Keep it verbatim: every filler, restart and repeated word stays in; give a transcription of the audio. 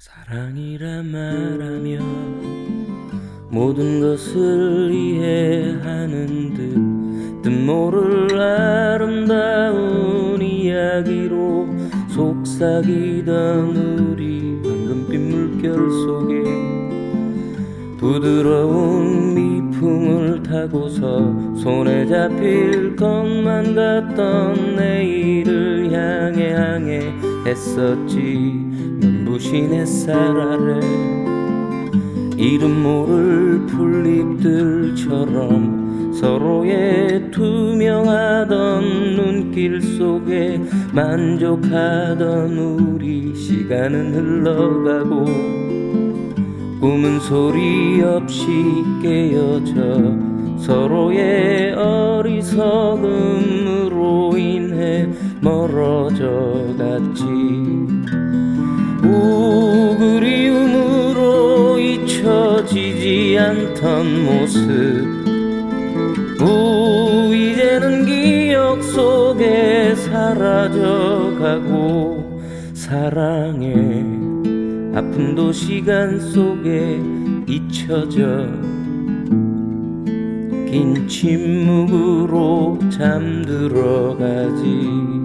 사랑이라 말하면 모든 것을 이해하는 듯 뜻모를 아름다운 이야기로 속삭이던 우리 황금빛 물결 속에 부드러운 미풍을 타고서 손에 잡힐 것만 같던 내일을 향해 향해 했었지. 눈부신 햇살 아래 이름 모를 풀잎들처럼 서로의 투명하던 눈길 속에 만족하던 우리. 시간은 흘러가고 꿈은 소리 없이 깨어져 서로의 어리석음으로 인해 멀어져 갔지. 오, 그리움으로 잊혀지지 않던 모습. 오, 이제는 기억 속에 사라져가고 사랑의 아픔도 시간 속에 잊혀져 긴 침묵으로 잠들어가지.